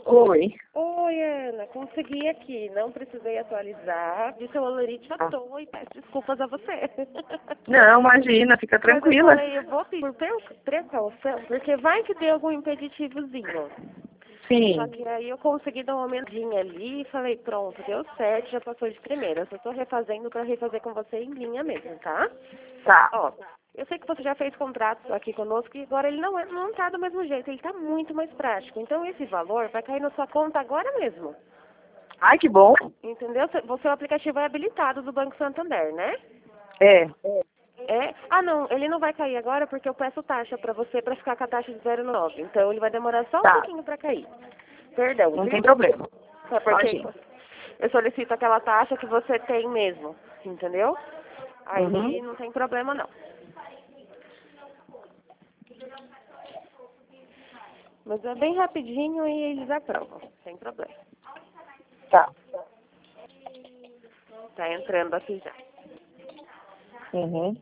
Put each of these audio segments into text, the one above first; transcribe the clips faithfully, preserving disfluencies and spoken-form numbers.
Oi. Oi, Ana, consegui aqui, não precisei atualizar, disse o Olorite à Ah. toa e peço desculpas a você. Não, imagina, fica tranquila. Mas eu falei, eu vou pedir por precaução, porque vai que dê algum impeditivozinho. Sim. Só que aí eu consegui dar uma aumentadinha ali e falei, pronto, deu certo, já passou de primeira. Eu só tô refazendo pra refazer com você em linha mesmo, tá? Tá. Ó, eu sei que você já fez contratos aqui conosco e agora ele não, é, não tá do mesmo jeito, ele tá muito mais prático. Então esse valor vai cair na sua conta agora mesmo. Ai, que bom. Entendeu? Você, o aplicativo é habilitado do Banco Santander, né? É. É. Ah, não, ele não vai cair agora porque eu peço taxa pra você pra ficar com a taxa de zero vírgula nove. Então ele vai demorar só um Tá. pouquinho pra cair. Perdão, Não viu? tem problema. É porque Imagina. eu solicito aquela taxa que você tem mesmo, entendeu? Aí Uhum. não tem problema não. Mas é bem rapidinho e eles aprovam, sem problema. Tá. Tá entrando aqui já. Uhum.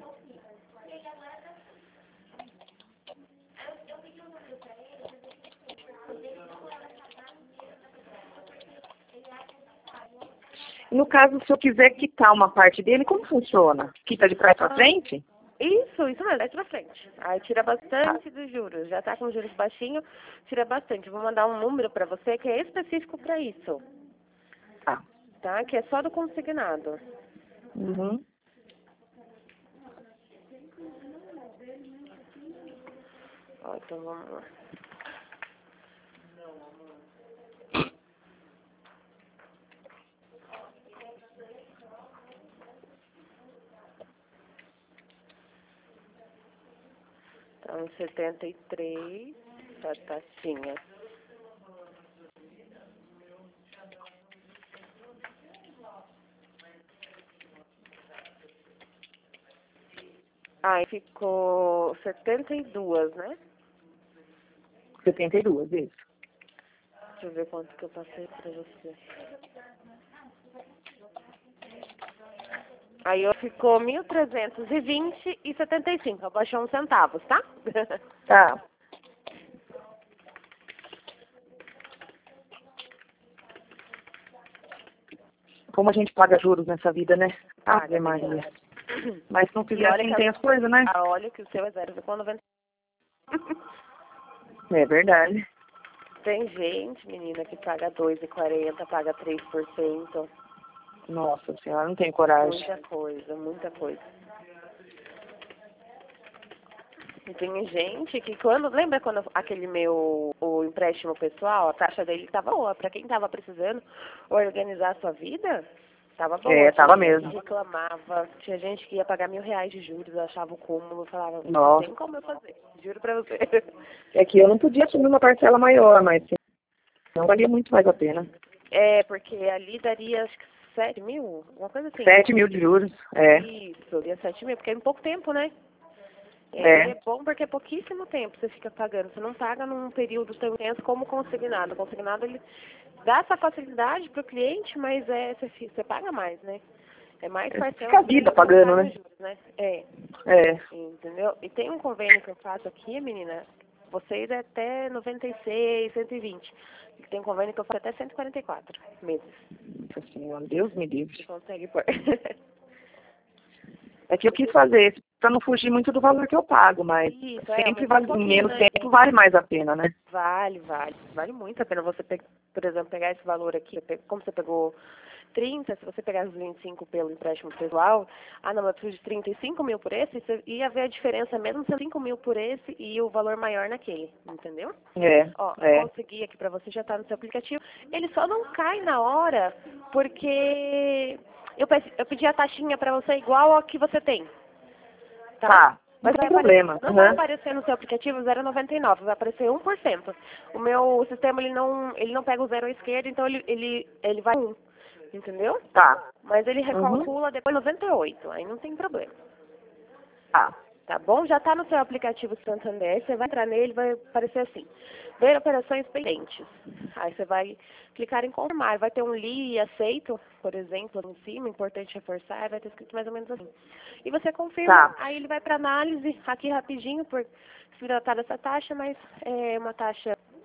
No caso, se eu quiser quitar uma parte dele, como funciona? Quita de trás pra frente? Isso, isso mesmo, é pra frente. Aí tira Tá. bastante dos juros. Já tá com juros baixinho, tira bastante. Vou mandar um número pra você que é específico pra isso, Tá. tá? Que é só do consignado. Uhum. Ó, então vamos lá. Então, setenta e três, batatinha. Aí ficou setenta e dois, né? setenta e dois, isso. Deixa eu ver quanto que eu passei pra você. Aí eu ficou mil trezentos e vinte e setenta e cinco, abaixou uns centavos, tá? Tá. Como a gente paga juros nessa vida, né? Paga, Ave Maria. menina. Mas se não E fizer olha assim, que tem a, as coisas, né? a olha que o seu é zero vírgula noventa. É verdade. Tem gente, menina, que paga dois e quarenta, paga três por cento. Nossa senhora, não tem coragem. Muita coisa, muita coisa. E tem gente que quando, lembra quando aquele meu, o empréstimo pessoal, a taxa dele estava boa, para quem estava precisando organizar a sua vida, estava boa. É, tava Tinha gente mesmo. que reclamava, tinha gente que ia pagar mil reais de juros, achava o cúmulo, falava, não Nossa. tem como eu fazer, juro pra você. É que eu não podia assumir uma parcela maior, mas não valia muito mais a pena. É, porque ali daria acho que sete mil, uma coisa assim. Sete mil de juros, é. Isso, daria sete mil, porque é em pouco tempo, né? E É. aí é bom porque é pouquíssimo tempo você fica pagando. Você não paga num período tão intenso como consignado. O consignado, ele dá essa facilidade para o cliente, mas é, você, fi- você paga mais, né? É mais Fica parcela a que vida você não pagando, paga né? juros, né? É, É. entendeu? E tem um convênio que eu faço aqui, menina, vocês é até noventa e seis, cento e vinte. E tem um convênio que eu faço até cento e quarenta e quatro meses. Nossa senhora, Deus me livre. Você consegue pôr. É que eu quis fazer isso pra não fugir muito do valor que eu pago, mas Isso, é, sempre aumentar um vale, em pouquinho, menos né? tempo vale mais a pena, né? Vale, vale. Vale muito a pena você, pe- por exemplo, pegar esse valor aqui. pe- Como você pegou trinta, se você pegar os vinte e cinco pelo empréstimo pessoal, ah, não, eu preciso de trinta e cinco mil por esse, você ia ver a diferença mesmo sendo cinco mil por esse e o valor maior naquele, entendeu? É, Ó, eu é. consegui aqui pra você, já tá no seu aplicativo. Ele só não cai na hora porque eu, pe- eu pedi a taxinha pra você igual a que você tem, tá? Tá, não Mas tem vai aparecer, problema. não vai Uhum. aparecer no seu aplicativo zero vírgula noventa e nove, vai aparecer um por cento. O meu sistema, ele não, ele não pega o zero à esquerda, então ele, ele, ele vai um, entendeu? Tá. Mas ele Uhum. recalcula depois noventa e oito, aí não tem problema. Tá. Tá bom? Já está no seu aplicativo Santander, você vai entrar nele, vai aparecer assim, ver operações pendentes. Aí você vai clicar em confirmar, vai ter um li e aceito, por exemplo, em cima, importante reforçar, vai ter escrito mais ou menos assim. E você confirma, Tá. aí ele vai para análise, aqui rapidinho, por se tratar dessa taxa, mas é uma taxa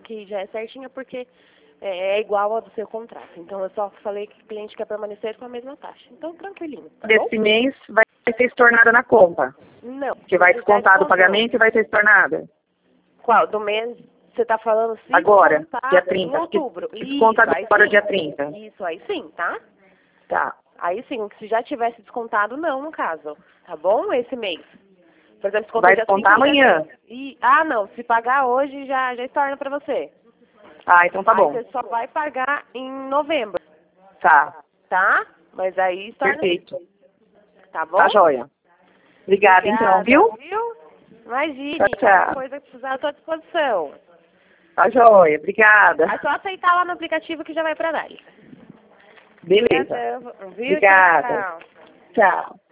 que já é certinha porque é, é igual ao do seu contrato. Então eu só falei que o cliente quer permanecer com a mesma taxa. Então tranquilinho, tá bom? Desse mês vai ser estornada na conta. Não. Que vai você já descontar do descontou. pagamento e vai ser estornada. Qual? Do mês, você tá falando se Agora, descontar dia em trinta. outubro. Que, que desconta Isso, aí agora, sim. dia trinta. Isso, aí sim, tá? Tá. Aí sim, se já tivesse descontado, não, no caso. Tá bom? Esse mês. Por exemplo, descontou Vai dia descontar trinta de amanhã. janeiro. E, ah, não. Se pagar hoje, já, já estorna pra você. Ah, então tá Aí bom. você só vai pagar em novembro, Tá. tá? Mas aí estorna. Perfeito. Tá bom? Tá joia. Obrigada, então, viu? viu? Imagine, Tchau, tchau. qualquer coisa que precisar, eu tô à disposição. Tá joia. Obrigada. É só aceitar lá no aplicativo que já vai pra análise. Beleza. Obrigada, viu? Obrigada. Tchau, tchau. Tchau.